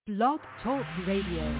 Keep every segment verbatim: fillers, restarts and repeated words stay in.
Blog Talk Radio.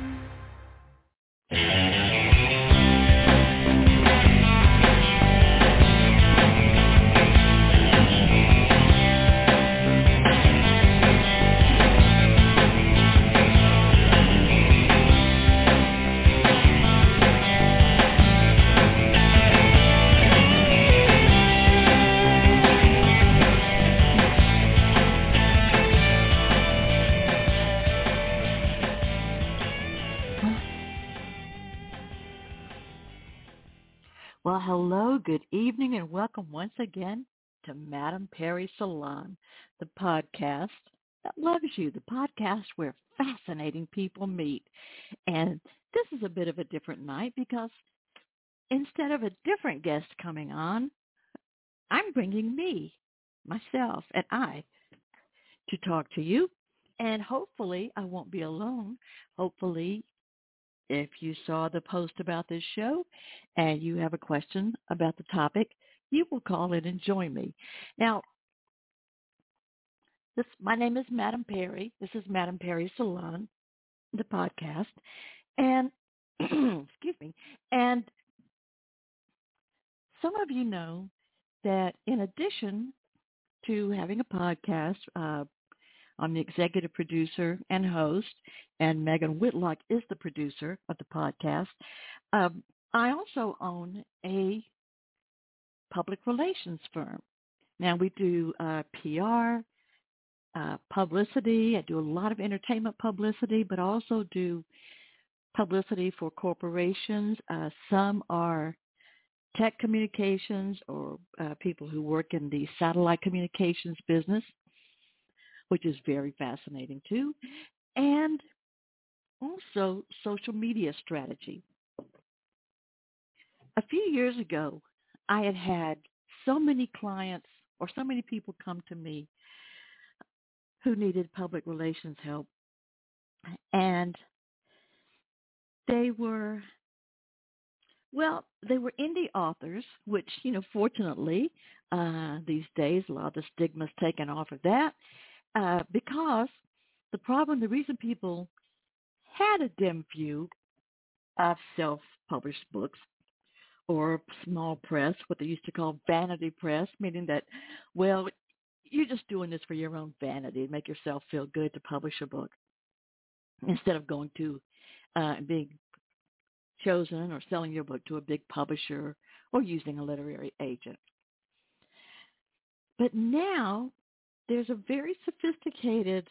Well, hello, good evening, and welcome once again to Madam Perry Salon, the podcast that loves you, the podcast where fascinating people meet. And this is a bit of a different night because instead of a different guest coming on, I'm bringing me, myself, and I to talk to you. And hopefully I won't be alone. Hopefully, if you saw the post about this show and you have a question about the topic, you will call in and join me. Now, this, my name is Madam Perry. This is Madam Perry Salon, the podcast. And, excuse me, and some of you know that in addition to having a podcast, uh, I'm the executive producer and host, and Megan Whitlock is the producer of the podcast. Um, I also own a public relations firm. Now, we do uh, P R, uh, publicity. I do a lot of entertainment publicity, but also do publicity for corporations. Uh, some are tech communications or uh, people who work in the satellite communications business, which is very fascinating too, and also social media strategy. A few years ago, I had had so many clients or so many people come to me who needed public relations help, and they were, well, they were indie authors, which, you know, fortunately, uh, these days, a lot of the stigma's taken off of that, uh, because the problem, the reason people had a dim view of self-published books or small press, what they used to call vanity press, meaning that, well, you're just doing this for your own vanity, make yourself feel good to publish a book instead of going to uh, being chosen or selling your book to a big publisher or using a literary agent. But now there's a very sophisticated,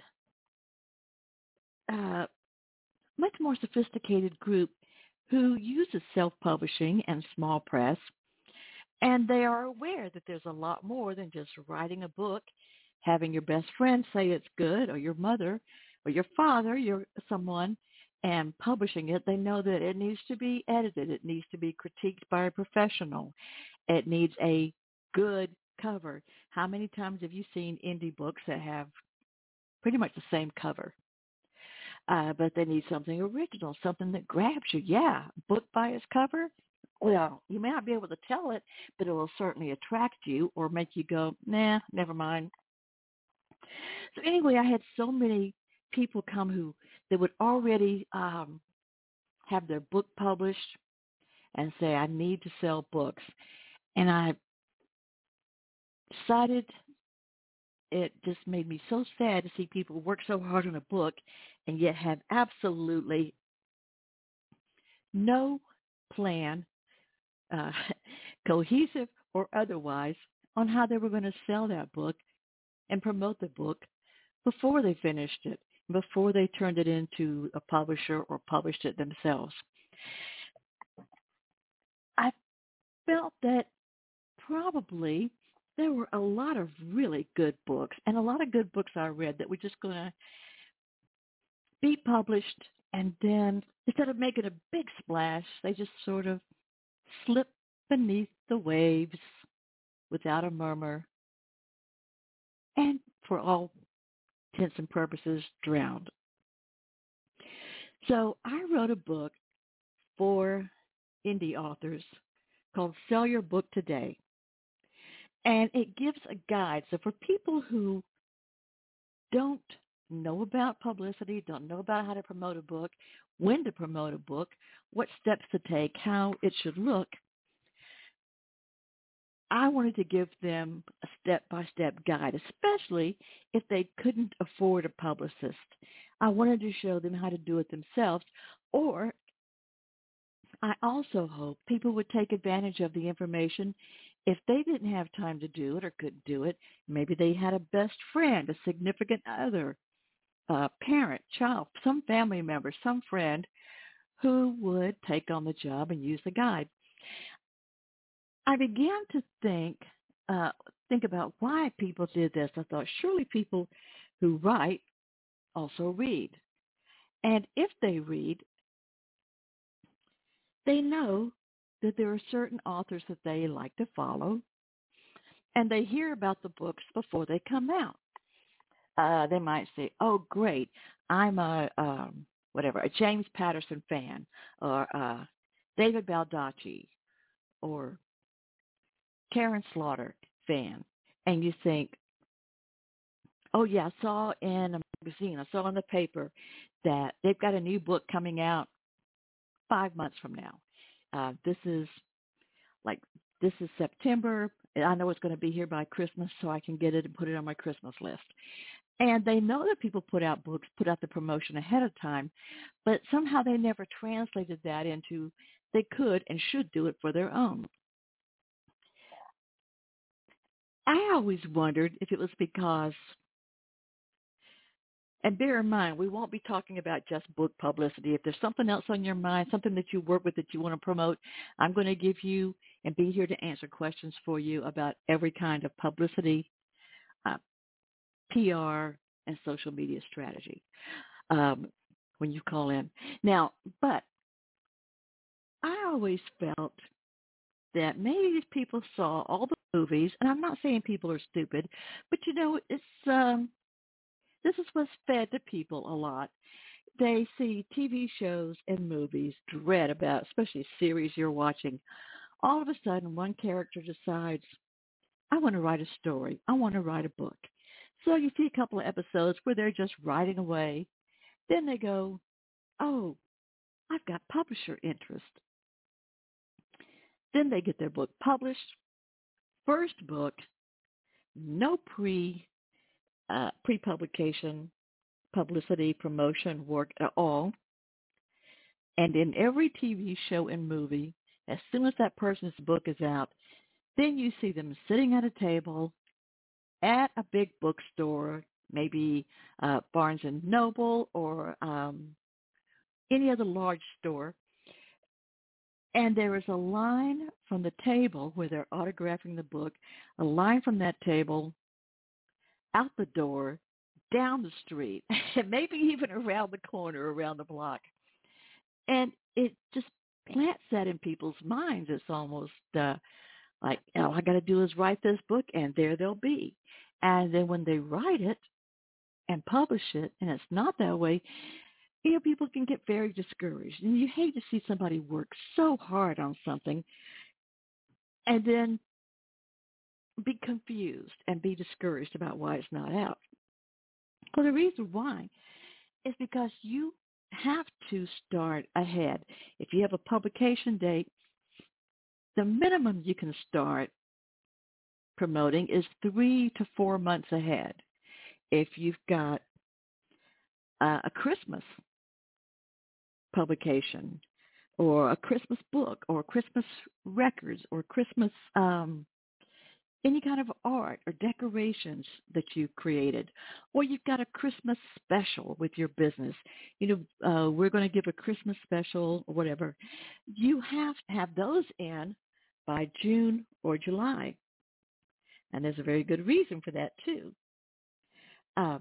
uh, much more sophisticated group who uses self-publishing and small press, and they are aware that there's a lot more than just writing a book, having your best friend say it's good, or your mother, or your father, your someone, and publishing it. They know that it needs to be edited. It needs to be critiqued by a professional. It needs a good cover. How many times have you seen indie books that have pretty much the same cover? Uh, but they need something original, something that grabs you. Yeah, book by its cover. Well, you may not be able to tell it, but it will certainly attract you or make you go, nah, never mind. So anyway, I had so many people come who they would already um, have their book published and say, I need to sell books. And I decided it just made me so sad to see people work so hard on a book and yet have absolutely no plan, uh, cohesive or otherwise, on how they were going to sell that book and promote the book before they finished it, before they turned it into a publisher or published it themselves. I felt that probably there were a lot of really good books and a lot of good books I read that were just going to be published, and then instead of making a big splash, they just sort of slip beneath the waves without a murmur and, for all intents and purposes, drowned. So I wrote a book for indie authors called Sell Your Book Today. And it gives a guide. So for people who don't know about publicity, don't know about how to promote a book, when to promote a book, what steps to take, how it should look. I wanted to give them a step-by-step guide, especially if they couldn't afford a publicist. I wanted to show them how to do it themselves, or I also hope people would take advantage of the information if they didn't have time to do it or couldn't do it. Maybe they had a best friend, a significant other, a parent, child, some family member, some friend who would take on the job and use the guide. I began to think uh, think about why people did this. I thought surely people who write also read. And if they read, they know that there are certain authors that they like to follow, and they hear about the books before they come out. Uh, they might say, oh, great, I'm a, um, whatever, a James Patterson fan, or uh, David Baldacci, or Karen Slaughter fan. And you think, oh, yeah, I saw in a magazine, I saw in the paper that they've got a new book coming out five months from now. Uh, this is like, this is September. I know it's going to be here by Christmas, so I can get it and put it on my Christmas list. And they know that people put out books, put out the promotion ahead of time, but somehow they never translated that into they could and should do it for their own. I always wondered if it was because, and bear in mind, we won't be talking about just book publicity. If there's something else on your mind, something that you work with that you want to promote, I'm going to give you and be here to answer questions for you about every kind of publicity, uh, P R, and social media strategy um, when you call in. Now, but I always felt that maybe these people saw all the movies, and I'm not saying people are stupid, but you know, it's um, this is what's fed to people a lot. They see T V shows and movies, dread about, especially series you're watching. All of a sudden, one character decides, I want to write a story. I want to write a book. So you see a couple of episodes where they're just writing away. Then they go, oh, I've got publisher interest. Then they get their book published. First book, no pre uh, pre-publication publicity promotion work at all. And in every T V show and movie, as soon as that person's book is out, then you see them sitting at a table at a big bookstore, maybe uh, Barnes and Noble or um, any other large store. And there is a line from the table where they're autographing the book, a line from that table out the door, down the street, and maybe even around the corner, around the block. And it just plants that in people's minds. It's almost uh, like, all I got to do is write this book, and there they'll be. And then when they write it and publish it, and it's not that way, you know, people can get very discouraged. And you hate to see somebody work so hard on something and then be confused and be discouraged about why it's not out. Well, the reason why is because you have to start ahead. If you have a publication date, the minimum you can start promoting is three to four months ahead. If you've got uh, a Christmas publication or a Christmas book or Christmas records or Christmas um, any kind of art or decorations that you've created, or you've got a Christmas special with your business. You know, uh, we're going to give a Christmas special or whatever. You have to have those in by June or July. And there's a very good reason for that, too. Uh,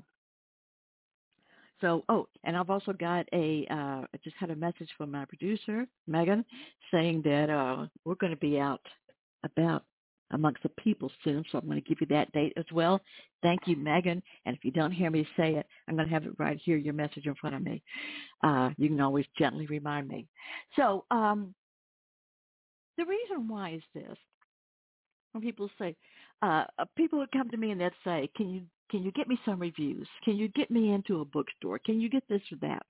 so, oh, and I've also got a, uh, I just had a message from my producer, Megan, saying that uh, we're going to be out about amongst the people soon, so I'm going to give you that date as well. Thank you, Megan. And if you don't hear me say it, I'm going to have it right here, your message in front of me. Uh, you can always gently remind me. So um, the reason why is this. When people say, uh, uh, people would come to me and they'd say, "Can you can you get me some reviews? Can you get me into a bookstore? Can you get this or that?"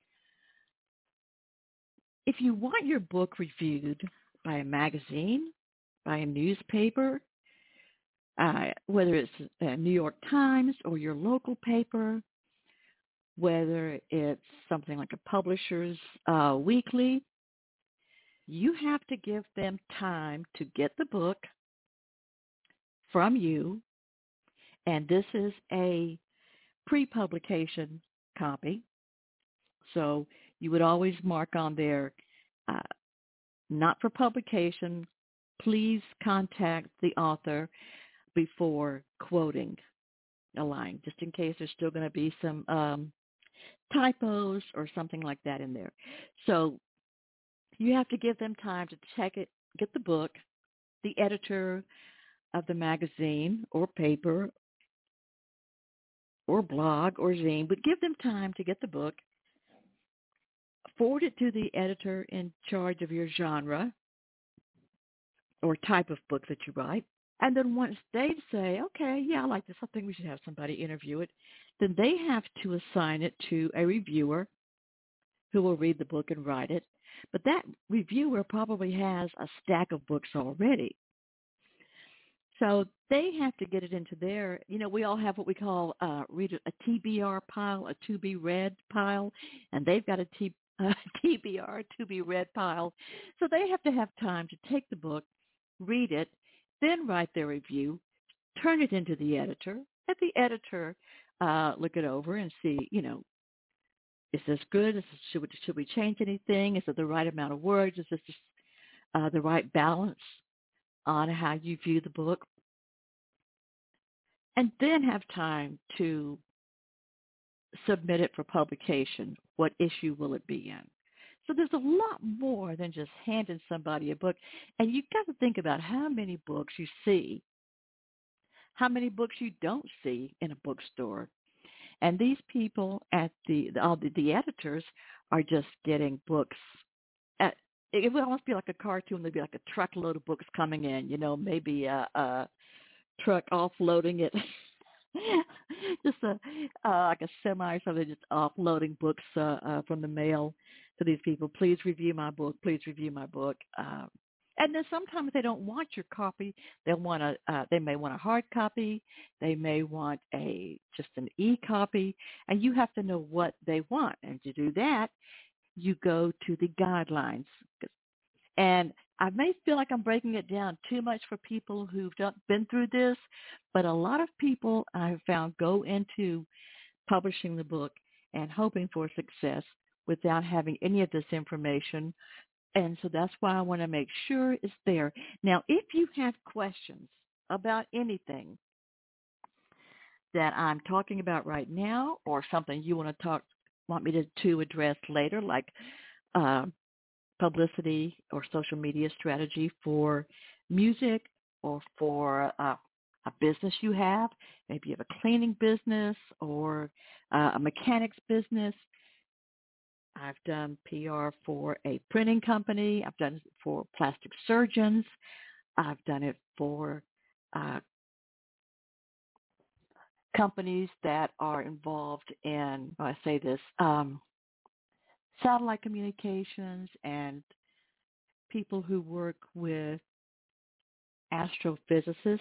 If you want your book reviewed by a magazine, by a newspaper, uh, whether it's uh, New York Times or your local paper, whether it's something like a publisher's uh, weekly, you have to give them time to get the book from you. And this is a pre-publication copy. So you would always mark on there, uh, not for publication. Please contact the author before quoting a line, just in case there's still going to be some um, typos or something like that in there. So you have to give them time to check it, get the book. The editor of the magazine or paper or blog or zine would give them time to get the book, forward it to the editor in charge of your genre or type of book that you write. And then once they say, okay, yeah, I like this, I think we should have somebody interview it, then they have to assign it to a reviewer who will read the book and write it. But that reviewer probably has a stack of books already. So they have to get it into their, you know, we all have what we call uh, read a T B R pile, a to be read pile, and they've got a T, uh, T B R, to be read pile. So they have to have time to take the book, read it, then write their review, turn it into the editor, let the editor uh, look it over and see, you know, is this good? Is this, should, we, should we change anything? Is it the right amount of words? Is this just, uh, the right balance on how you view the book? And then have time to submit it for publication. What issue will it be in? So there's a lot more than just handing somebody a book. And you've got to think about how many books you see, how many books you don't see in a bookstore. And these people at the, all the, the editors are just getting books. At, it would almost be like a cartoon. There'd be like a truckload of books coming in, you know, maybe a, a truck offloading it. just a uh, like a semi or something, just offloading books uh, uh, from the mail to these people. Please review my book. Please review my book. Um, and then sometimes they don't want your copy. They want a. Uh, they may want a hard copy. They may want a just an e-copy, and you have to know what they want. And to do that, you go to the guidelines. And I may feel like I'm breaking it down too much for people who've done, been through this, but a lot of people I've found go into publishing the book and hoping for success without having any of this information. And so that's why I want to make sure it's there. Now, if you have questions about anything that I'm talking about right now or something you want to talk, want me to, to address later, like uh, publicity or social media strategy for music or for uh, a business you have. Maybe you have a cleaning business or uh, a mechanics business. I've done P R for a printing company. I've done it for plastic surgeons. I've done it for uh, companies that are involved in, oh, I say this, um, satellite communications and people who work with astrophysicists.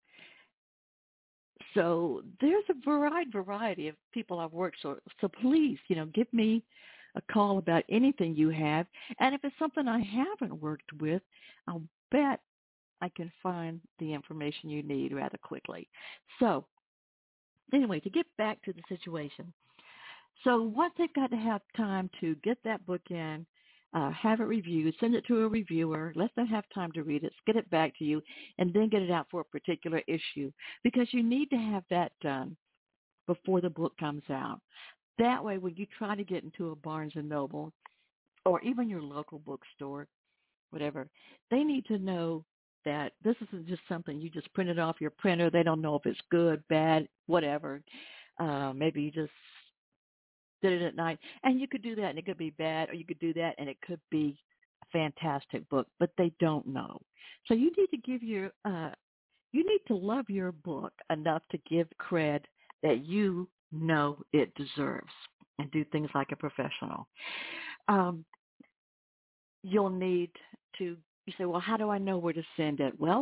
So there's a variety variety of people I've worked with. So, so please, you know, give me a call about anything you have. And if it's something I haven't worked with, I'll bet I can find the information you need rather quickly. So anyway, to get back to the situation. So once they've got to have time to get that book in, uh, have it reviewed, send it to a reviewer, let them have time to read it, get it back to you, and then get it out for a particular issue because you need to have that done before the book comes out. That way, when you try to get into a Barnes and Noble or even your local bookstore, whatever, they need to know that this isn't just something you just printed off your printer. They don't know if it's good, bad, whatever. Uh, maybe you just did it at night. And you could do that and it could be bad, or you could do that and it could be fantastic book, but they don't know. So you need to give your, uh, you need to love your book enough to give cred that you know it deserves and do things like a professional. Um, you'll need to, you say, well, how do I know where to send it? Well,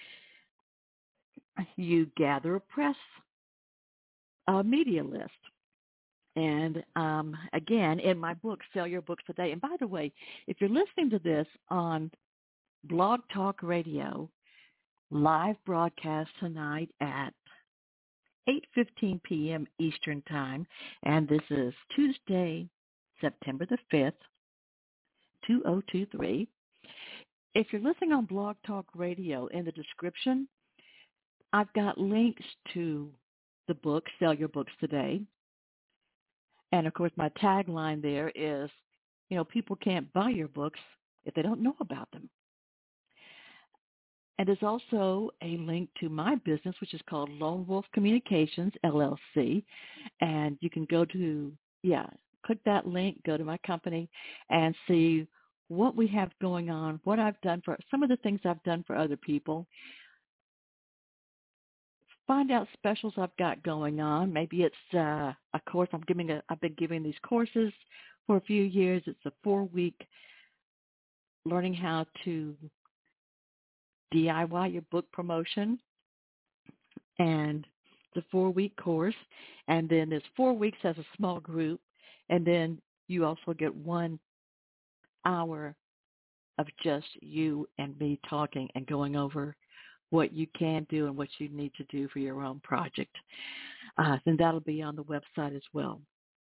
you gather a press uh, media list. And um, again, in my book, Sell Your Books Today. And by the way, if you're listening to this on Blog Talk Radio, live broadcast tonight at eight fifteen p.m. Eastern Time, and this is Tuesday, September the fifth, two thousand twenty-three. If you're listening on Blog Talk Radio, in the description, I've got links to the book, Sell Your Books Today. And, of course, my tagline there is, you know, people can't buy your books if they don't know about them. And there's also a link to my business, which is called Lone Wolf Communications, L L C. And you can go to, yeah, click that link, go to my company, and see what we have going on, what I've done for, some of the things I've done for other people. Find out specials I've got going on. Maybe it's uh, a course I'm giving. A, I've been giving these courses for a few years. It's a four-week learning how to D I Y your book promotion, and it's a four-week course. And then there's four weeks as a small group, and then you also get one hour of just you and me talking and going over what you can do and what you need to do for your own project. Uh, and that'll be on the website as well.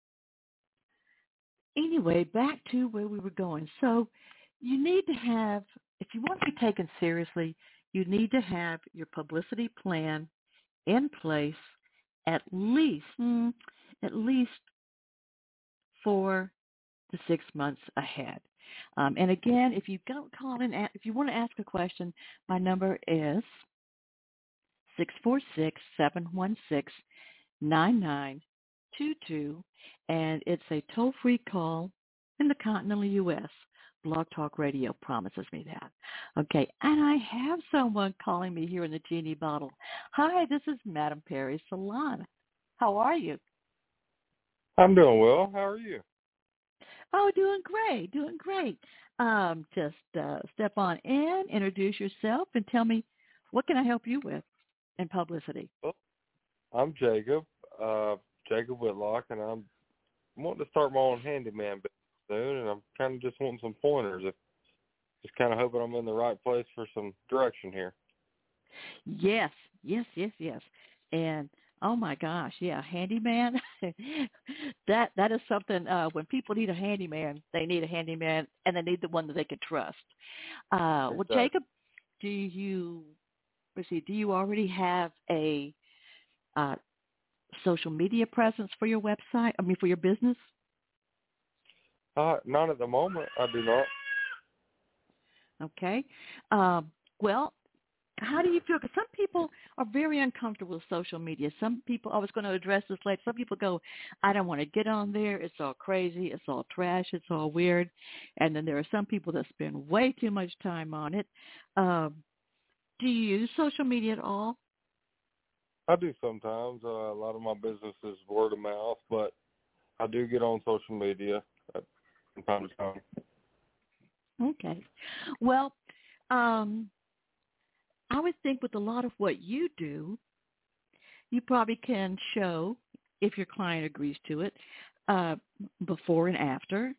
Anyway, back to where we were going. So you need to have, if you want to be taken seriously, you need to have your publicity plan in place at least, mm, at least four to six months ahead. Um, and again, if you don't call in, if you want to ask a question, my number is six four six, seven one six, nine nine two two, and it's a toll-free call in the continental U S Blog Talk Radio promises me that. Okay, and I have someone calling me here in the Genie Bottle. Hi, this is Madam Perry Salon. How are you? I'm doing well. How are you? Oh, doing great, doing great. Um, just uh, step on in, introduce yourself, and tell me, what can I help you with in publicity? Well, I'm Jacob, uh, Jacob Whitlock, and I'm wanting to start my own handyman business soon, and I'm kind of just wanting some pointers. If, just kind of hoping I'm in the right place for some direction here. Yes, yes, yes, yes. And oh my gosh, yeah, handyman. that that is something. Uh, when people need a handyman, they need a handyman, and they need the one that they can trust. Uh, well, Exactly. Jacob, do you let's see? Do you already have a uh, social media presence for your website? I mean, for your business? Uh, not at the moment. I do not. Okay. Um, well, how do you feel? Because some people are very uncomfortable with social media. Some people, I was going to address this later, some people go, I don't want to get on there. It's all crazy. It's all trash. It's all weird. And then there are some people that spend way too much time on it. Um, do you use social media at all? I do sometimes. Uh, a lot of my business is word of mouth, but I do get on social media from time to time. Okay. Well, um, I would think with a lot of what you do, you probably can show, if your client agrees to it, uh, before and after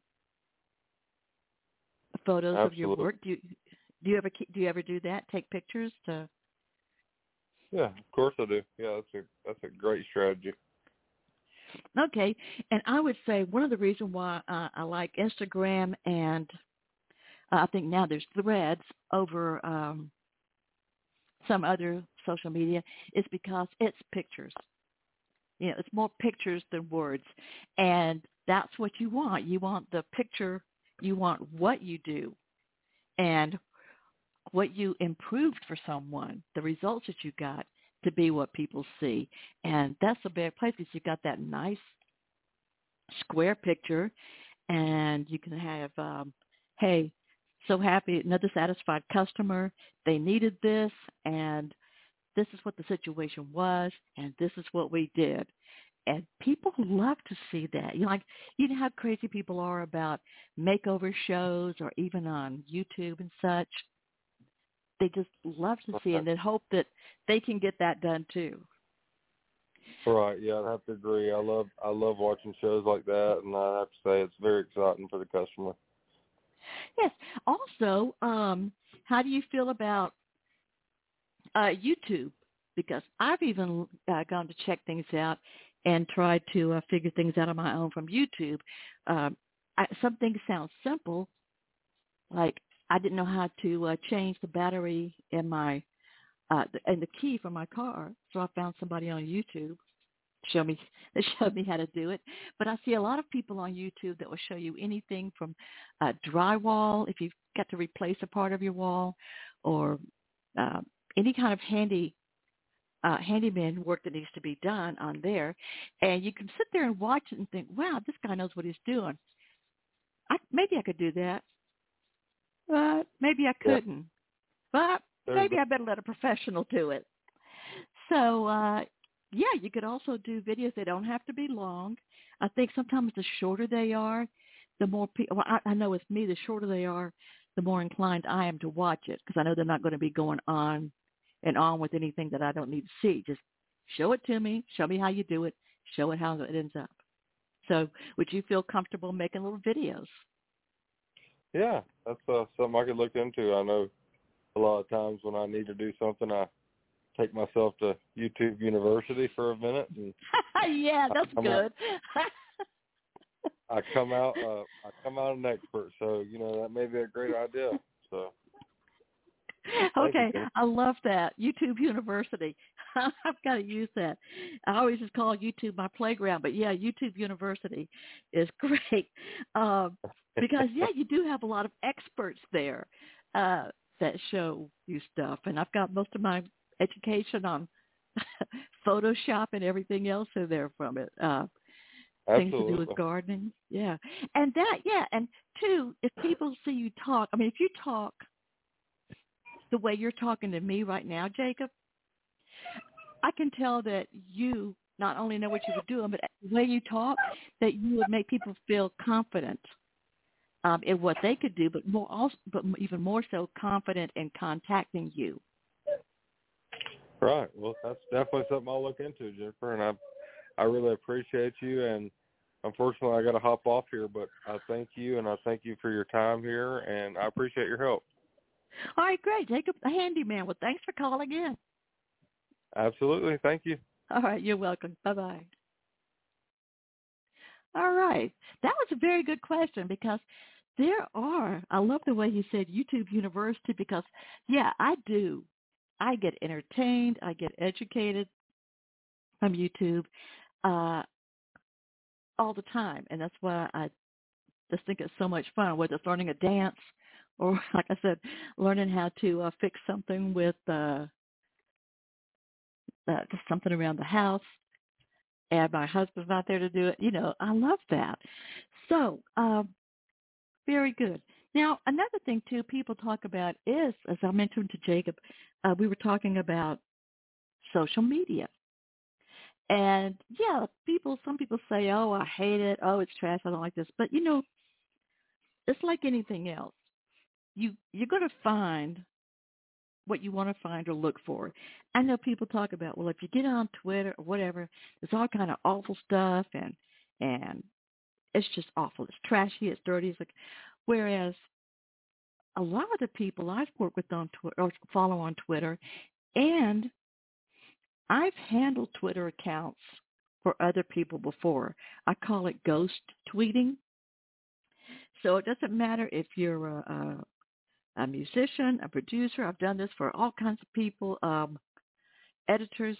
photos Absolutely. of your work. Do you do you ever do you ever do that? Take pictures to? Yeah, of course I do. Yeah, that's a that's a great strategy. Okay, and I would say one of the reasons why uh, I like Instagram and uh, I think now there's Threads over um, some other social media is because it's pictures. You know, it's more pictures than words, and that's what you want. You want the picture. You want what you do, and what you improved for someone, the results that you got to be what people see. And that's a bad place because you got that nice square picture, and you can have, um, hey, so happy, another satisfied customer. They needed this, and this is what the situation was, and this is what we did. And people love to see that. You know, like, you know how crazy people are about makeover shows or even on YouTube and such. They just love to see it, and they hope that they can get that done too. Right, yeah, I'd have to agree. I love I love watching shows like that, and I have to say it's very exciting for the customer. Yes. Also, um, how do you feel about uh, YouTube? Because I've even uh, gone to check things out and tried to uh, figure things out on my own from YouTube. Um, I, some things sound simple, like I didn't know how to uh, change the battery in my uh, and the key for my car, so I found somebody on YouTube show me that showed me how to do it. But I see a lot of people on YouTube that will show you anything from uh, drywall, if you've got to replace a part of your wall, or uh, any kind of handy uh, handyman work that needs to be done on there. And you can sit there and watch it and think, wow, this guy knows what he's doing. I, maybe I could do that, but maybe I Yeah. couldn't. But There's maybe I better let a professional do it. So, uh, yeah, you could also do videos. They don't have to be long. I think sometimes the shorter they are, the more people, well, I, I know with me, the shorter they are, the more inclined I am to watch it, because I know they're not going to be going on and on with anything that I don't need to see. Just show it to me. Show me how you do it. Show it how it ends up. So would you feel comfortable making little videos? Yeah, that's uh, something I could look into. I know a lot of times when I need to do something, I take myself to YouTube University for a minute, and yeah, that's I good. Out, I come out, uh, I come out an expert. So you know that may be a great idea. So okay, you. I love that. YouTube University. I've got to use that. I always just call YouTube my playground, but yeah, YouTube University is great uh, because yeah, you do have a lot of experts there uh, that show you stuff, and I've got most of my education on Photoshop and everything else in there from it. Uh, things to do with gardening. Yeah. And that, yeah. And two, if people see you talk, I mean, if you talk the way you're talking to me right now, Jacob, I can tell that you not only know what you were doing, but the way you talk, that you would make people feel confident um, in what they could do, but more also, but even more so confident in contacting you. Right. Well, that's definitely something I'll look into, Jennifer, and I I really appreciate you. And unfortunately, I got to hop off here, but I thank you, and I thank you for your time here, and I appreciate your help. All right, great. Jacob, a handyman. Well, thanks for calling in. Absolutely. Thank you. All right, you're welcome. Bye-bye. All right. That was a very good question, because there are, I love the way you said YouTube University, because, yeah, I do. I get entertained. I get educated from YouTube uh, all the time. And that's why I just think it's so much fun, whether it's learning a dance or, like I said, learning how to uh, fix something with uh, uh, just something around the house. And my husband's out there to do it. You know, I love that. So, um, very good. Now, another thing, too, people talk about is, as I mentioned to Jacob, uh, we were talking about social media. And, yeah, people, some people say, oh, I hate it. Oh, it's trash. I don't like this. But, you know, it's like anything else. You, you're going to find what you want to find or look for. I know people talk about, well, if you get on Twitter or whatever, there's all kind of awful stuff, and and it's just awful. It's trashy. It's dirty. It's like, whereas a lot of the people I've worked with on Twitter or follow on Twitter, and I've handled Twitter accounts for other people before. I call it ghost tweeting. So it doesn't matter if you're a, a, a musician, a producer. I've done this for all kinds of people, um, editors.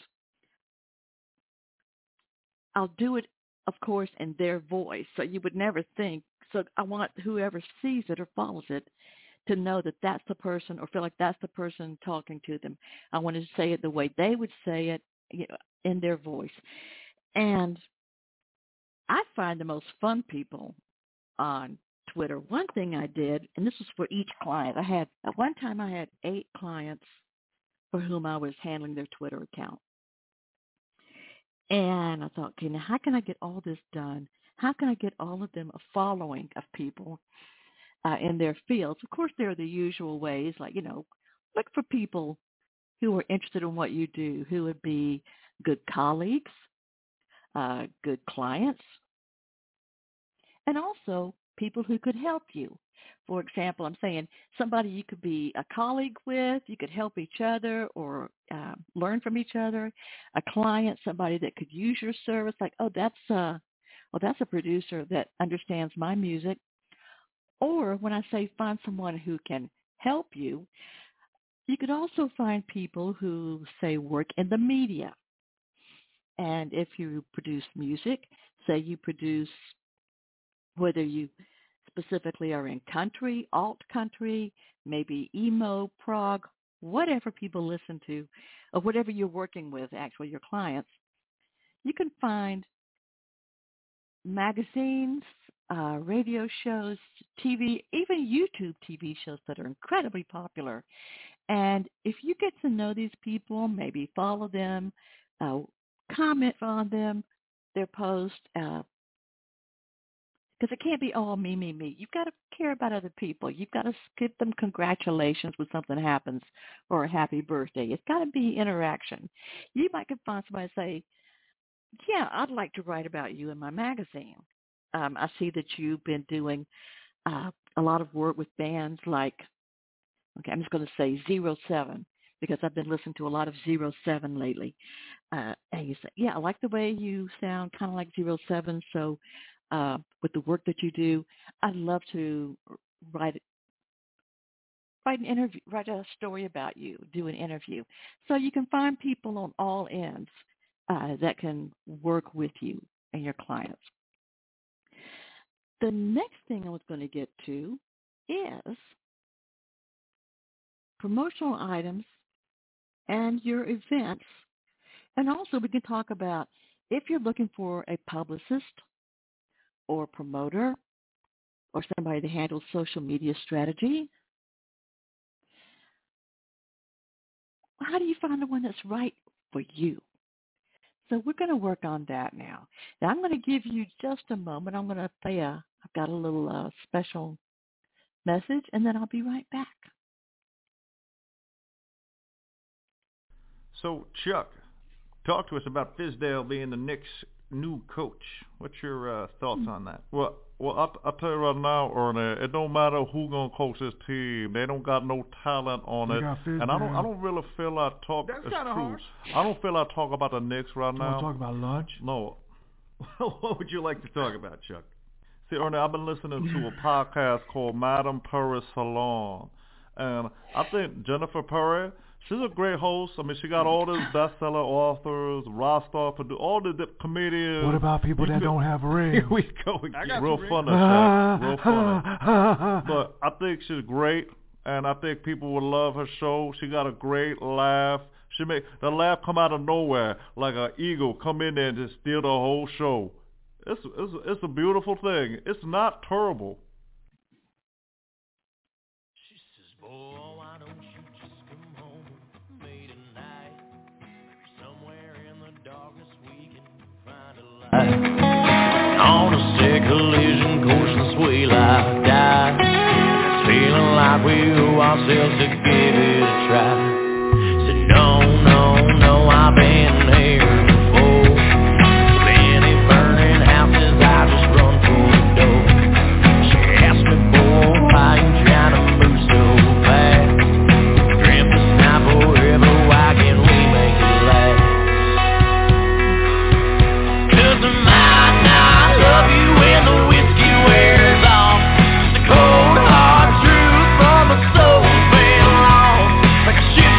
I'll do it, of course, in their voice. So you would never think. So I want whoever sees it or follows it to know that that's the person, or feel like that's the person talking to them. I want to say it the way they would say it, you know, in their voice. And I find the most fun people on Twitter, one thing I did, and this was for each client. I had, at one time I had eight clients for whom I was handling their Twitter account. And I thought, okay, now how can I get all this done? How can I get all of them a following of people uh, in their fields? Of course, there are the usual ways, like, you know, look for people who are interested in what you do, who would be good colleagues, uh, good clients, and also people who could help you. For example, I'm saying somebody you could be a colleague with, you could help each other or uh, learn from each other. A client, somebody that could use your service, like, oh, that's a, well, that's a producer that understands my music. Or when I say find someone who can help you, you could also find people who, say, work in the media. And if you produce music, say you produce, whether you specifically are in country, alt country, maybe emo, prog, whatever people listen to, or whatever you're working with, actually your clients, you can find magazines, uh, radio shows, T V, even YouTube T V shows that are incredibly popular. And if you get to know these people, maybe follow them, uh, comment on them, their posts, uh, because it can't be all me, me, me. You've got to care about other people. You've got to give them congratulations when something happens or a happy birthday. It's got to be interaction. You might could find somebody say, yeah, I'd like to write about you in my magazine. Um, I see that you've been doing uh, a lot of work with bands like, okay, I'm just going to say Zero Seven because I've been listening to a lot of Zero Seven lately. Uh, and you say, yeah, I like the way you sound, kind of like Zero Seven. So uh, with the work that you do, I'd love to write write an interview, write a story about you, do an interview. So you can find people on all ends uh, that can work with you and your clients. The next thing I was going to get to is promotional items and your events. And also we can talk about if you're looking for a publicist or promoter or somebody to handle social media strategy, how do you find the one that's right for you? So we're going to work on that now. Now I'm going to give you just a moment. I'm going to play a, I've got a little uh, special message, and then I'll be right back. So, Chuck, talk to us about Fizdale being the Knicks' new coach. What's your uh, thoughts on that? Well, well, I'll, I'll tell you right now, Ernie, it don't matter who gonna coach this team. They don't got no talent on it, and I don't, I don't really feel like talk. That's it's kind of true. harsh. I don't feel like talk about the Knicks right You now. want to talk about lunch? No. What would you like to talk about, Chuck? See, Ernie, I've been listening to a podcast called Madame Perry Salon, and I think Jennifer Perry, she's a great host. I mean, she got all these bestseller authors, Rostov, all the comedians. What about people You that could- don't have rings? Here we go again. Real Rick. funny, Shaq. Real funny. But I think she's great, and I think people would love her show. She got a great laugh. She make the laugh come out of nowhere, like an eagle come in there and just steal the whole show. It's it's it's a beautiful thing. It's not terrible. She says, boy, why don't you just come home with me tonight? Maybe somewhere in the darkness we can find a light. On a sick collision course, the sweet life died. It's feeling like we owe ourselves to give it a try. Said, no, no, no, I've been here before. Many burning houses, I just run for the door. She asked me, boy, why you trying to move so fast? Dreamt this night forever, why can't we make it last? 'Cause I might not love you when the whiskey wears off. Just a cold hard truth from a soul been lost. Like a ship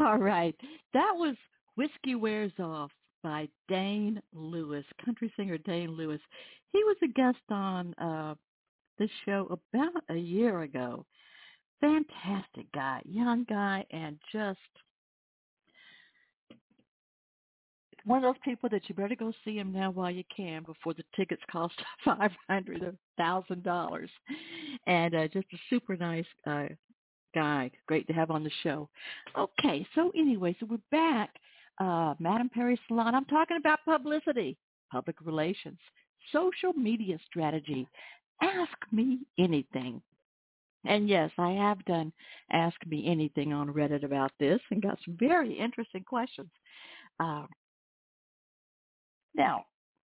All right. That was Whiskey Wears Off by Dane Lewis, country singer Dane Lewis. He was a guest on uh, this show about a year ago. Fantastic guy, young guy, and just one of those people that you better go see him now while you can before the tickets cost five hundred dollars or one thousand dollars. And uh, just a super nice uh, guy. Great to have on the show. Okay, so anyway, so we're back. Uh, Madam Perry Salon. I'm talking about publicity, public relations, social media strategy. Ask me anything. And yes, I have done Ask Me Anything on Reddit about this and got some very interesting questions. Uh, now,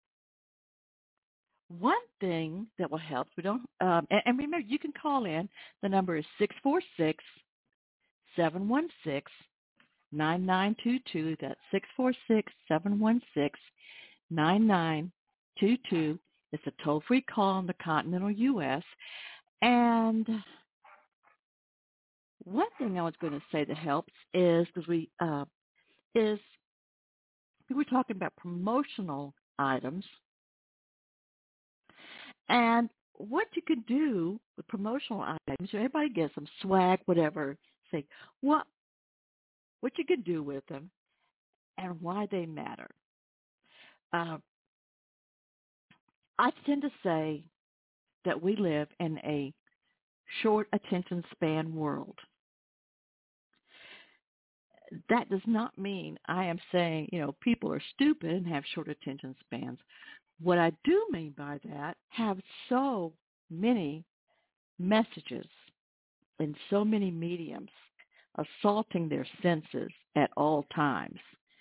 one thing that will help, we don't, um, and, and remember, you can call in. The number is six four six, seven one six, nine nine two two. That's six four six, seven one six, nine nine two two. It's a toll-free call in the continental U S. And one thing I was going to say that helps is because we uh, is we were talking about promotional items and what you could do with promotional items. Everybody gets them, swag, whatever. Say what what you could do with them and why they matter. Uh, I tend to say that we live in a short attention span world. That does not mean I am saying, you know, people are stupid and have short attention spans. What I do mean by that, have so many messages in so many mediums assaulting their senses at all times.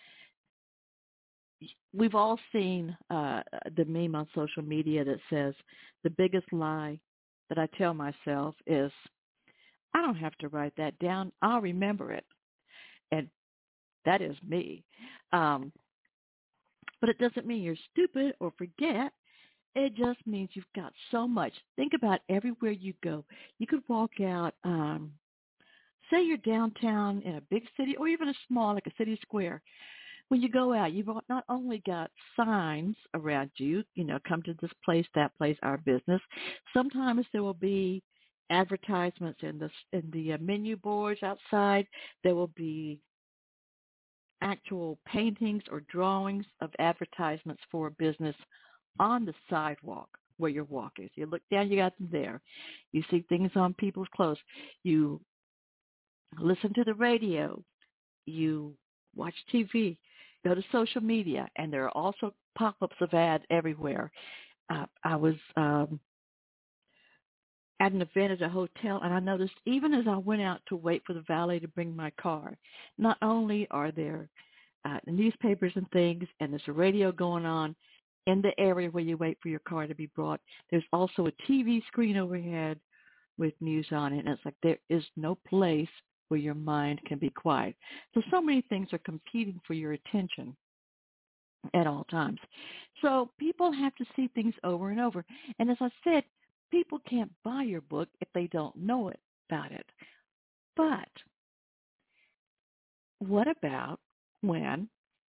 We've all seen uh, the meme on social media that says the biggest lie that I tell myself is, I don't have to write that down. I'll remember it. And that is me. Um, but it doesn't mean you're stupid or forget. It just means you've got so much. Think about everywhere you go. You could walk out, um, say you're downtown in a big city or even a small, like a city square. When you go out, you've not only got signs around you, you know, come to this place, that place, our business. Sometimes there will be advertisements in the in the uh, menu boards outside. There will be actual paintings or drawings of advertisements for a business on the sidewalk where you're walking. So you look down, you got them there. You see things on people's clothes. You listen to the radio. You watch T V. Go to social media, and there are also pop-ups of ads everywhere. Uh, I was um, at an event at a hotel, and I noticed even as I went out to wait for the valet to bring my car, not only are there uh, newspapers and things, and there's a radio going on in the area where you wait for your car to be brought, there's also a T V screen overhead with news on it, and it's like there is no place where your mind can be quiet. So, so many things are competing for your attention at all times. So people have to see things over and over. And as I said, people can't buy your book if they don't know it, about it. But what about when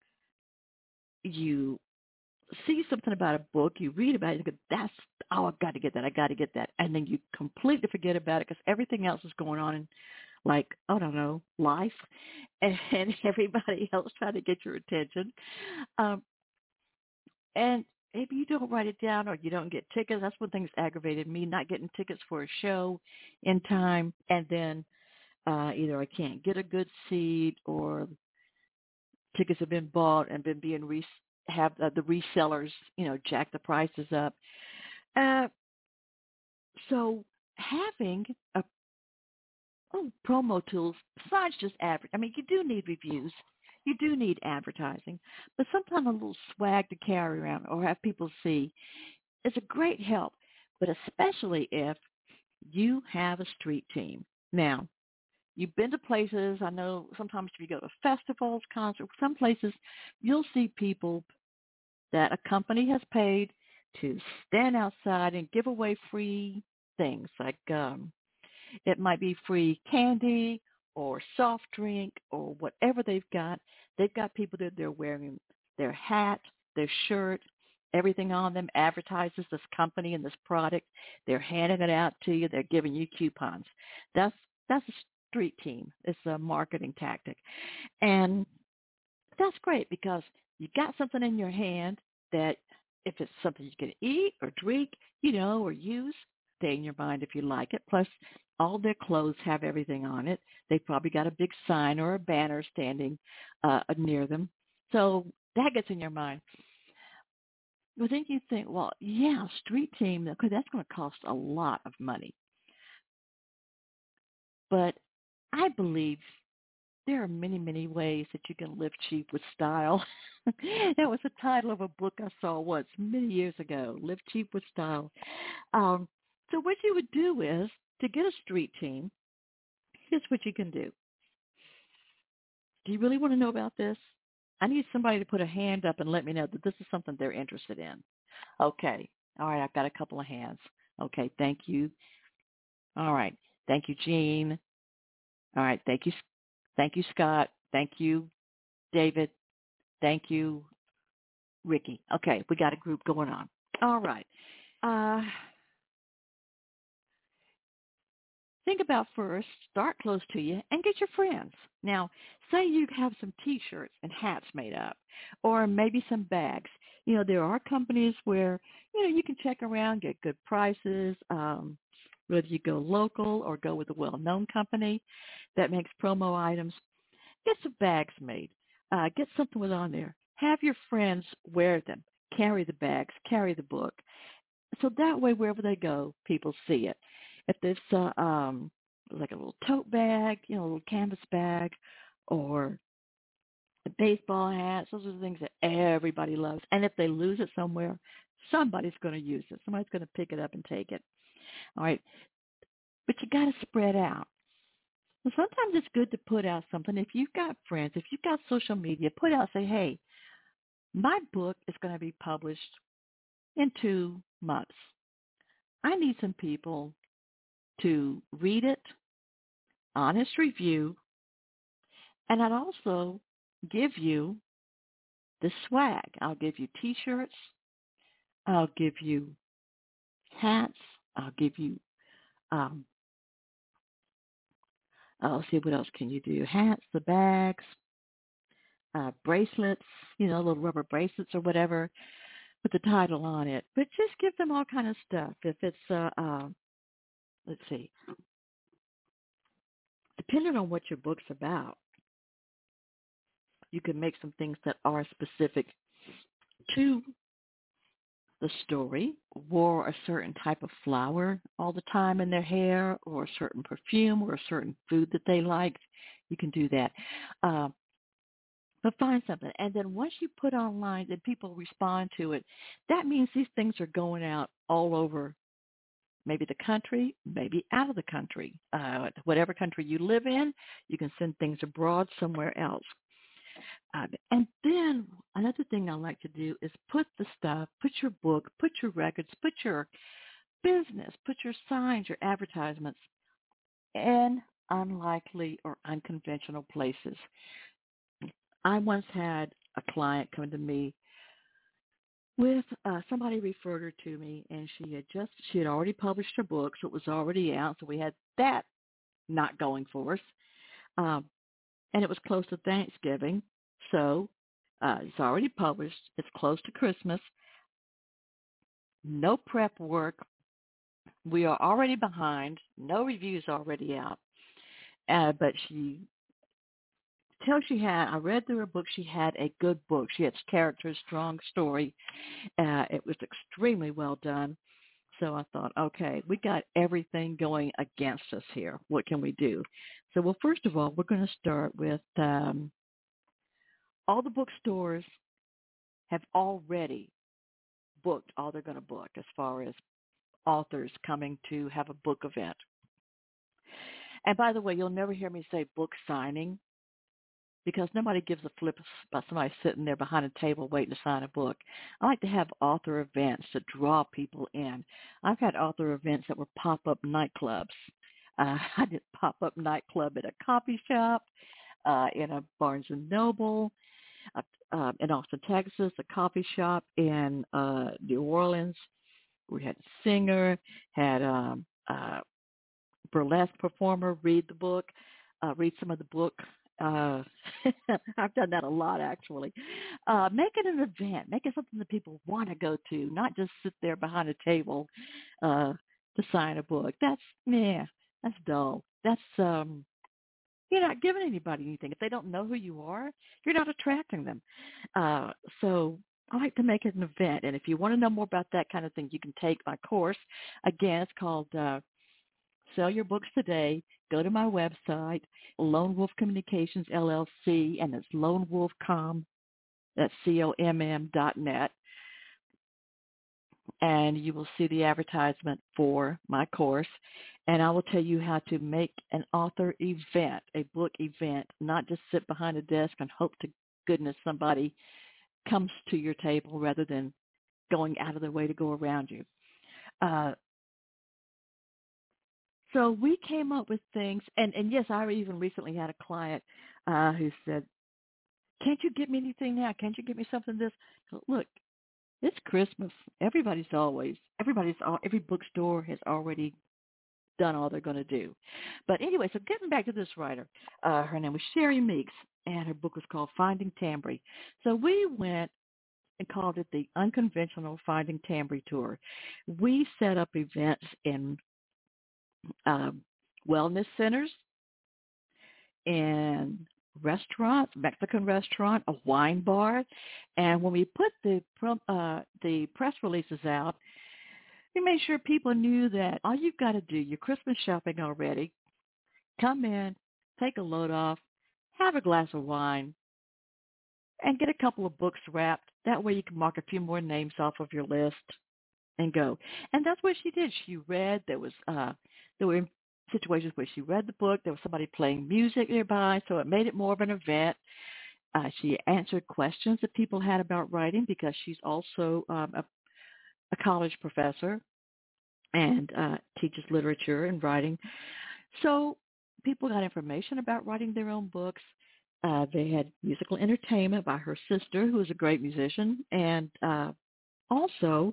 you see something about a book, you read about it, you go, that's, oh, I've got to get that, I got to get that. And then you completely forget about it because everything else is going on in, like, I don't know, life, and, and everybody else trying to get your attention. Um, and maybe you don't write it down or you don't get tickets. That's one thing that's aggravated me, not getting tickets for a show in time. And then uh, either I can't get a good seat or tickets have been bought and been being re- have uh, the resellers, you know, jack the prices up. Uh, so having a oh, promo tools, besides just advert, I mean, you do need reviews. You do need advertising. But sometimes a little swag to carry around or have people see is a great help, but especially if you have a street team. Now, you've been to places, I know sometimes if you go to festivals, concerts, some places, you'll see people that a company has paid to stand outside and give away free things like um, it might be free candy or soft drink or whatever they've got. They've got people that they're wearing their hat, their shirt, everything on them advertises this company and this product. They're handing it out to you. They're giving you coupons. That's that's a street team. It's a marketing tactic. And that's great because you got something in your hand that if it's something you can eat or drink, you know, or use, stay in your mind if you like it. Plus, all their clothes have everything on it. They've probably got a big sign or a banner standing uh, near them. So that gets in your mind. But then you think, well, yeah, street team, okay, that's going to cost a lot of money. But I believe there are many, many ways that you can live cheap with style. That was the title of a book I saw once many years ago, Live Cheap with Style. Um, so what you would do is, to get a street team, here's what you can do. Do you really want to know about this? I need somebody to put a hand up and let me know that this is something they're interested in. Okay. All right, I've got a couple of hands. Okay, thank you. All right. Thank you, Jean. All right, thank you. Thank you, Scott. Thank you, David. Thank you, Ricky. Okay, we got a group going on. All right. Uh, think about first, start close to you, and get your friends. Now, say you have some T-shirts and hats made up, or maybe some bags. You know, there are companies where, you know, you can check around, get good prices, um, whether you go local or go with a well-known company that makes promo items. Get some bags made. Uh, get something with on there. Have your friends wear them. Carry the bags. Carry the book. So that way, wherever they go, people see it. If it's uh, um, like a little tote bag, you know, a little canvas bag, or the baseball hats, those are the things that everybody loves. And if they lose it somewhere, somebody's going to use it. Somebody's going to pick it up and take it. All right. But you got to spread out. Well, sometimes it's good to put out something. If you've got friends, if you've got social media, put out, say, hey, my book is going to be published in two months. I need some people to read it, honest review, and I'd also give you the swag. I'll give you T-shirts. I'll give you hats. I'll give you, um, I'll see what else can you do. Hats, the bags, uh, bracelets, you know, little rubber bracelets or whatever with the title on it. But just give them all kind of stuff. If it's, uh, uh, let's see, depending on what your book's about, you can make some things that are specific to the story, wore a certain type of flower all the time in their hair, or a certain perfume, or a certain food that they liked. You can do that. Uh, but find something. And then once you put online and people respond to it, that means these things are going out all over maybe the country, maybe out of the country. Uh, whatever country you live in, you can send things abroad somewhere else. Uh, and then another thing I like to do is put the stuff, put your book, put your records, put your business, put your signs, your advertisements in unlikely or unconventional places. I once had a client come to me with uh, somebody referred her to me, and she had just she had already published her book, so it was already out. So we had that not going for us, um, and it was close to Thanksgiving. So uh, it's already published. It's close to Christmas. No prep work. We are already behind. No reviews already out. Uh, but she, till she had, I read through her book, she had a good book. She had characters, strong story. Uh, it was extremely well done. So I thought, okay, we got everything going against us here. What can we do? So, well, first of all, we're going to start with um, all the bookstores have already booked all they're going to book as far as authors coming to have a book event. And by the way, you'll never hear me say book signing because nobody gives a flip about somebody sitting there behind a table waiting to sign a book. I like to have author events to draw people in. I've had author events that were pop-up nightclubs. Uh, I did pop-up nightclub at a coffee shop, uh, in a Barnes and Noble, uh, uh, in Austin, Texas, a coffee shop in uh, New Orleans. We had a singer, had um, a burlesque performer read the book, uh, read some of the book. Uh, I've done that a lot, actually. Uh, make it an event. Make it something that people want to go to, not just sit there behind a table uh, to sign a book. That's, yeah, that's dull. That's, um, you're not giving anybody anything. If they don't know who you are, you're not attracting them. Uh, so I like to make it an event. And if you want to know more about that kind of thing, you can take my course. Again, it's called uh, Sell Your Books Today. Go to my website, Lone Wolf Communications, L L C, and it's Lone Wolf Com, that's C O M M dot net. And you will see the advertisement for my course. And I will tell you how to make an author event, a book event, not just sit behind a desk and hope to goodness somebody comes to your table rather than going out of their way to go around you. Uh, so we came up with things, and, and yes, I even recently had a client uh, who said, can't you get me anything now? Can't you get me something this? So, look, it's Christmas. Everybody's always, everybody's, every bookstore has already done all they're going to do. But anyway, so getting back to this writer, uh, her name was Sherry Meeks, and her book was called Finding Tambry. So we went and called it the Unconventional Finding Tambry Tour. We set up events in um, wellness centers, in restaurants, Mexican restaurant, a wine bar. And when we put the uh, the press releases out, we made sure people knew that all you've got to do, your Christmas shopping already, come in, take a load off, have a glass of wine, and get a couple of books wrapped. That way you can mark a few more names off of your list and go. And that's what she did. She read. There was uh, there were situations where she read the book. There was somebody playing music nearby, so it made it more of an event. Uh, she answered questions that people had about writing because she's also um, a, a college professor and uh, teaches literature and writing. So people got information about writing their own books. Uh, they had musical entertainment by her sister, who is a great musician, and uh, also,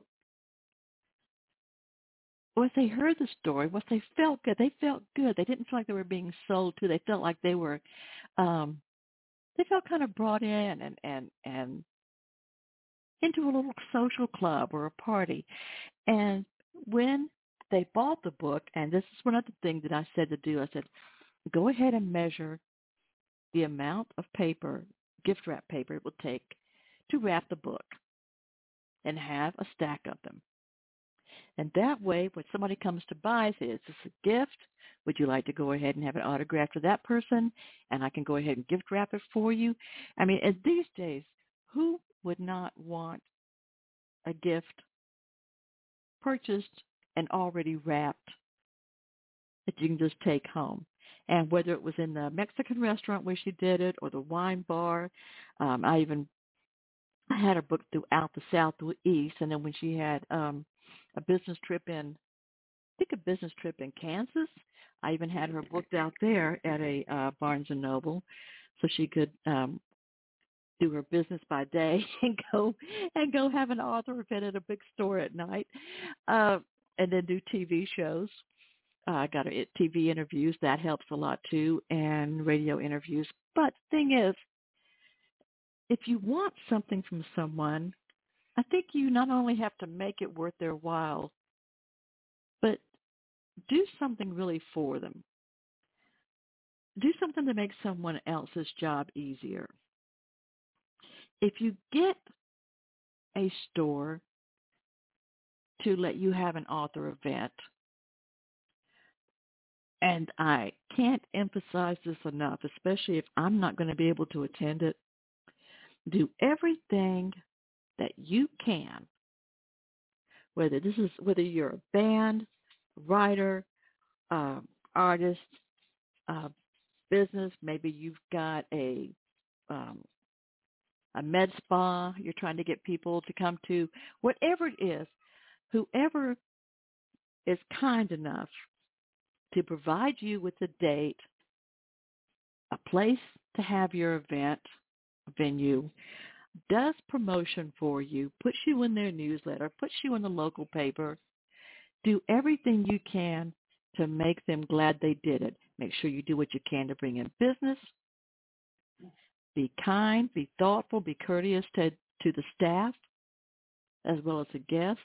once they heard the story, once they felt good, they felt good. They didn't feel like they were being sold to. They felt like they were, um, they felt kind of brought in and, and, and into a little social club or a party. And when they bought the book, and this is one of the things that I said to do, I said, go ahead and measure the amount of paper, gift wrap paper it will take to wrap the book and have a stack of them. And that way, when somebody comes to buy, say, is this a gift? Would you like to go ahead and have it autographed to that person? And I can go ahead and gift wrap it for you. I mean, as these days, who would not want a gift purchased and already wrapped that you can just take home? And whether it was in the Mexican restaurant where she did it or the wine bar, um, I even I had her booked throughout the Southeast. And then when she had um, a business trip in, I think a business trip in Kansas, I even had her booked out there at a uh, Barnes and Noble so she could um, do her business by day and go and go have an author event at a big store at night, uh, and then do T V shows. Uh, I got her T V interviews. That helps a lot too, and radio interviews. But the thing is, if you want something from someone, I think you not only have to make it worth their while, but do something really for them. Do something to make someone else's job easier. If you get a store to let you have an author event, and I can't emphasize this enough, especially if I'm not going to be able to attend it, do everything that you can, whether this is whether you're a band, writer, uh, artist, uh, business, maybe you've got a um, a med spa you're trying to get people to come to, whatever it is, whoever is kind enough to provide you with a date, a place to have your event, venue, does promotion for you, puts you in their newsletter, puts you in the local paper. Do everything you can to make them glad they did it. Make sure you do what you can to bring in business. Be kind, be thoughtful, be courteous to, to the staff as well as the guests.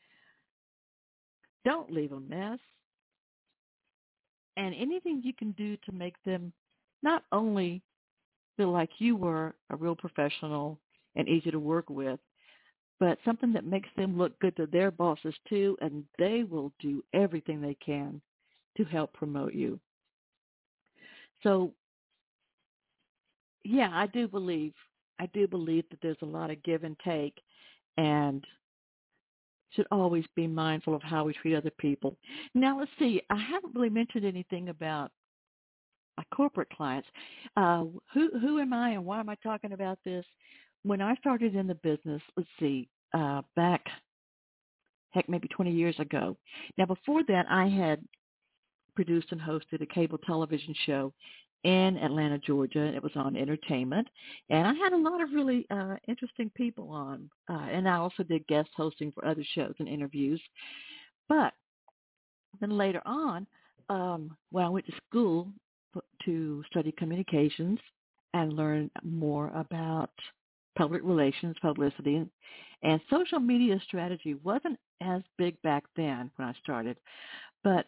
Don't leave a mess. And anything you can do to make them not only feel like you were a real professional and easy to work with, but something that makes them look good to their bosses too, and they will do everything they can to help promote you. So, yeah, I do believe, I do believe that there's a lot of give and take, and should always be mindful of how we treat other people. Now, let's see. I haven't really mentioned anything about my corporate clients. Uh, who who am I and why am I talking about this? When I started in the business, let's see, uh, back, heck, maybe twenty years ago. Now, before that, I had produced and hosted a cable television show in Atlanta, Georgia. It was on entertainment, and I had a lot of really uh, interesting people on, uh, and I also did guest hosting for other shows and interviews. But then later on, um, when I went to school to study communications and learn more about public relations, publicity, and social media strategy wasn't as big back then when I started, but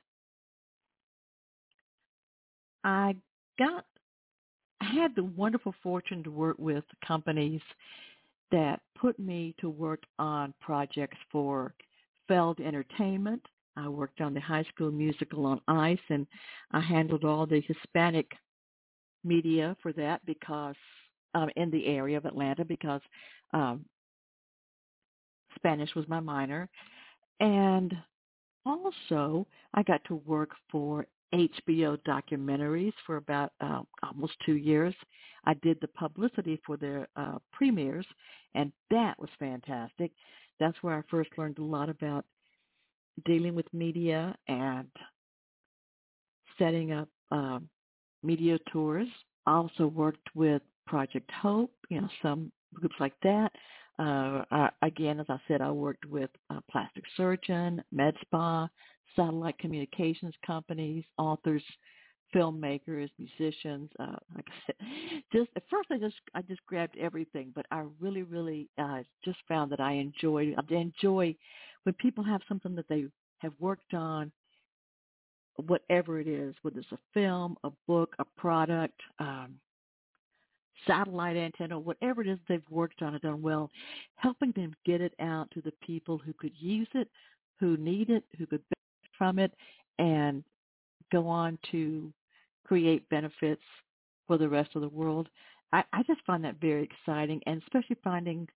I got, I had the wonderful fortune to work with companies that put me to work on projects for Feld Entertainment. I worked on the High School Musical on Ice, and I handled all the Hispanic media for that because um, in the area of Atlanta because um, Spanish was my minor. And also, I got to work for H B O documentaries for about uh, almost two years. I did the publicity for their uh, premieres, and that was fantastic. That's where I first learned a lot about dealing with media and setting up um, media tours. I also worked with Project Hope, you know, some groups like that. Uh, I, again, as I said, I worked with a plastic surgeon, med spa, satellite communications companies, authors, filmmakers, musicians. Uh, like I said, just at first I just I just grabbed everything, but I really, really uh, just found that I enjoy I enjoy when people have something that they have worked on, whatever it is, whether it's a film, a book, a product, um, satellite antenna, whatever it is they've worked on and done well, helping them get it out to the people who could use it, who need it, who could benefit from it, and go on to create benefits for the rest of the world. I, I just find that very exciting, and especially finding,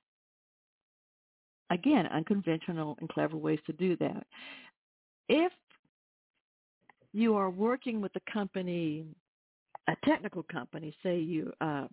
again, unconventional and clever ways to do that. If you are working with a company, a technical company, say you um,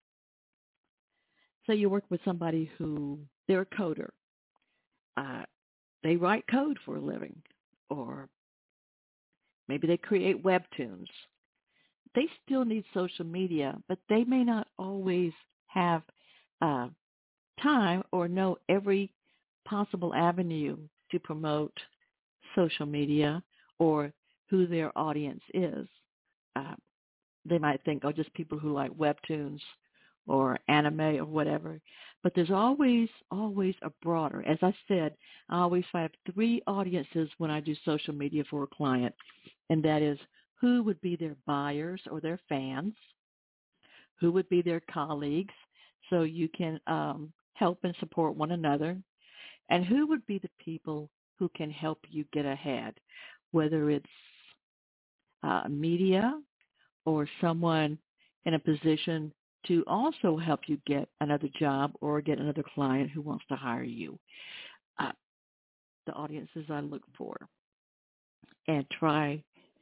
say you work with somebody who they're a coder, uh, they write code for a living, or maybe they create webtoons. They still need social media, but they may not always have uh, time or know every possible avenue to promote social media or who their audience is. Uh, they might think, oh, just people who like webtoons or anime or whatever. But there's always, always a broader. As I said, I always have three audiences when I do social media for a client, and that is who would be their buyers or their fans, who would be their colleagues, so you can um, help and support one another, and who would be the people who can help you get ahead, whether it's uh, media or someone in a position to also help you get another job or get another client who wants to hire you. Uh, the audiences I look for, and try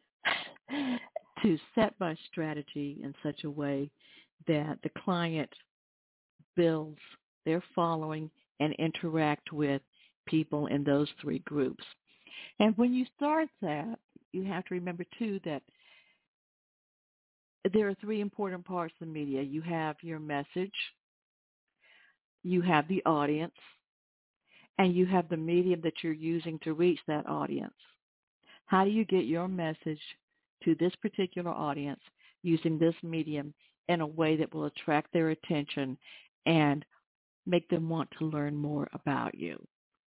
to set my strategy in such a way that the client builds their following and interact with people in those three groups. And when you start that, you have to remember, too, that there are three important parts of the media. You have your message, you have the audience, and you have the medium that you're using to reach that audience. How do you get your message to this particular audience using this medium in a way that will attract their attention and make them want to learn more about you?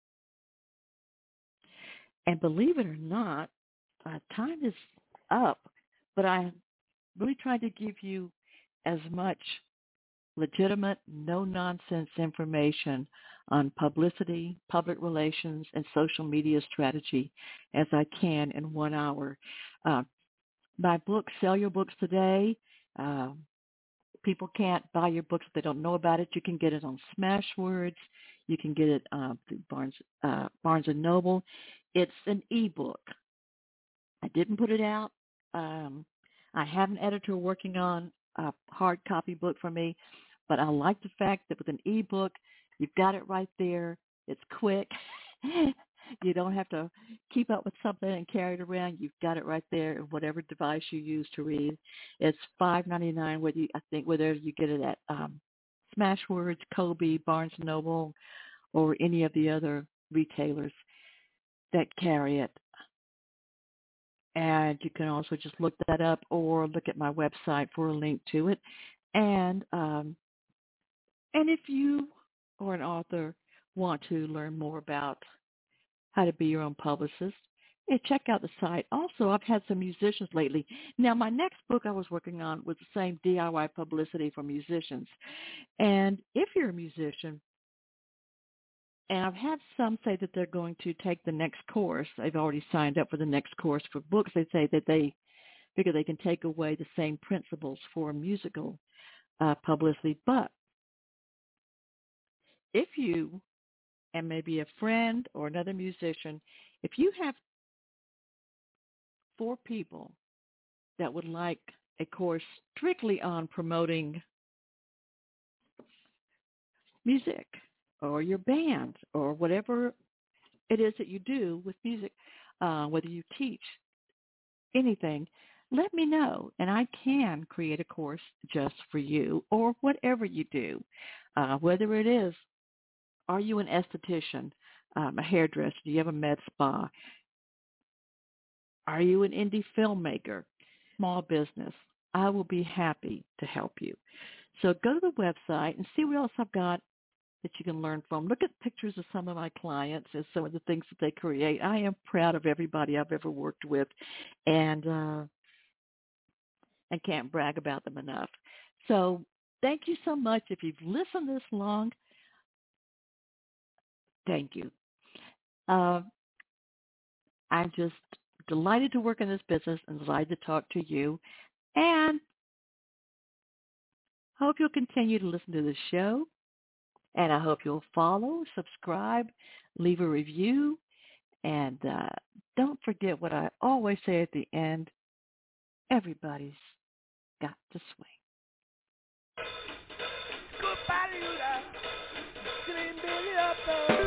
And believe it or not, uh, time is up, but I really tried to give you as much legitimate, no-nonsense information on publicity, public relations, and social media strategy as I can in one hour. Uh, my book, Sell Your Books Today. Uh, people can't buy your books if they don't know about it. You can get it on Smashwords. You can get it uh, through Barnes, uh, Barnes and Noble. It's an ebook. I didn't put it out. Um, I have an editor working on a hard copy book for me, but I like the fact that with an ebook, you've got it right there. It's quick. You don't have to keep up with something and carry it around. You've got it right there in whatever device you use to read. It's five ninety-nine. Whether you, I think whether you get it at um, Smashwords, Kobe, Barnes and Noble, or any of the other retailers that carry it. And you can also just look that up or look at my website for a link to it. And um, and if you or an author want to learn more about how to be your own publicist, yeah, check out the site. Also, I've had some musicians lately. Now, my next book I was working on was the same D I Y publicity for musicians. And if you're a musician, and I've had some say that they're going to take the next course. They've already signed up for the next course for books. They say that they figure they can take away the same principles for musical uh, publicity. But if you and maybe a friend or another musician, if you have four people that would like a course strictly on promoting music or your band or whatever it is that you do with music, uh, whether you teach anything, let me know, and I can create a course just for you or whatever you do, uh, whether it is, are you an esthetician, um, a hairdresser, do you have a med spa, are you an indie filmmaker, small business? I will be happy to help you. So go to the website and see what else I've got that you can learn from. Look at pictures of some of my clients and some of the things that they create. I am proud of everybody I've ever worked with, and uh, I can't brag about them enough. So thank you so much. If you've listened this long, thank you. Uh, I'm just delighted to work in this business and delighted to talk to you, and hope you'll continue to listen to this show. And I hope you'll follow, subscribe, leave a review, and uh, don't forget what I always say at the end, everybody's got to swing. Goodbye, Luda. Sitting Billy up there.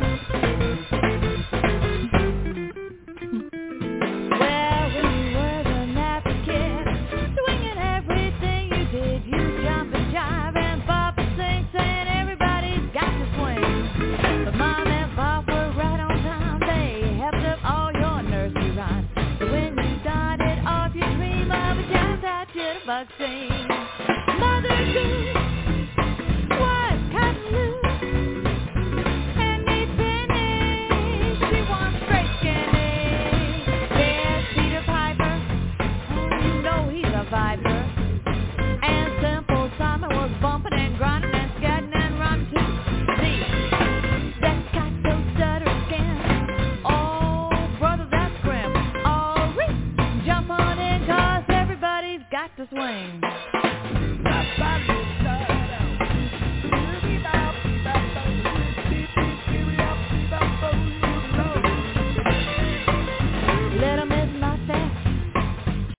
Well, when you were the nappy kid, swinging everything you did, you jump and jive and bop and sing, saying everybody's got to swing. But Mom and Pop were right on time. They helped up all your nursery rhymes. So when you started off your dream of a jazz out jitterbug scene, Mother Goose was cutting loose, and neat Penny, she wants straight skinny. There's Peter Piper, oh, you know he's a viper. And Simple Simon was bumping and grinding and scatting and running too. See, that's got those stuttering skin. Oh, brother, that's grim. Oh, reach, jump on in, 'cause everybody's got to swing.